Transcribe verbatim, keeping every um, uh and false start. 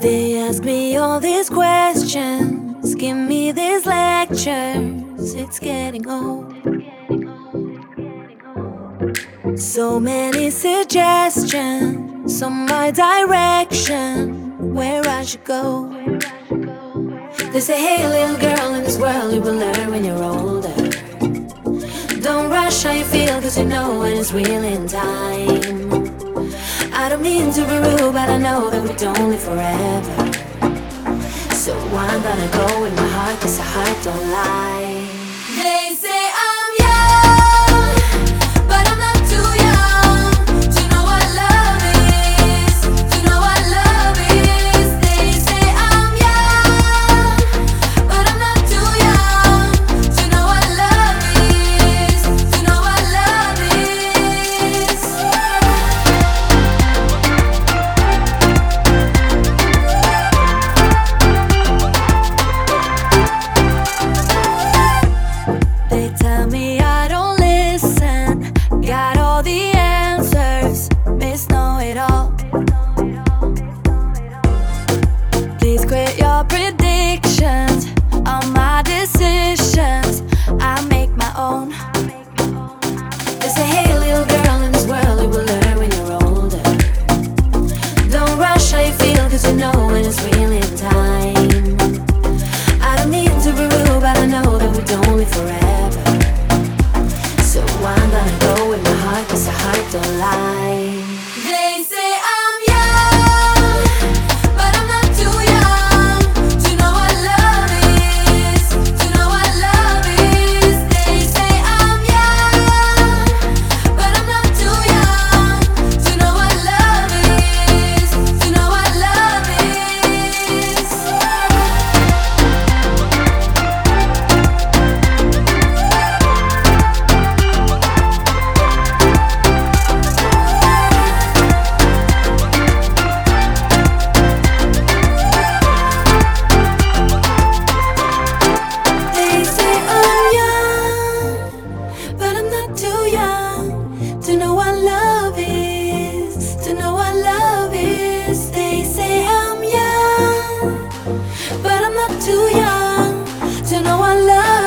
They ask me all these questions, give me these lectures. It's getting old. So many suggestions on my direction, where I should go. They say, hey little girl, in this world you will learn when you're older. Don't rush how you feel, cause you know when it's real in time. I don't mean to be rude, but I know that we don't live forever. So I'm gonna go with my heart, cause the heart don't lie. They say I'm young, but I'm not too young to know what love is, to know what love is. They say I'm young, but I'm not too young to know what love is, to know what love is. They tell me I don't listen, got all the answers, miss know it all. Please quit your predictions on my decisions, I make my own. They say, hey little girl, in this world you will learn when you're older. Don't rush how you feel, cause you know when it's real in time. I don't mean to be rude, but I know that we don't live forever. So I'm gonna go with my heart, cause the heart don't lie. They say I'm young, but I'm not too young to know what love is, to know what love is. They say I'm young, but I'm not too young to know what love is, to know what love is. They say I'm young, but I'm not too young to know what love is, to know what love is. They say I'm young, but I'm not too young to know what love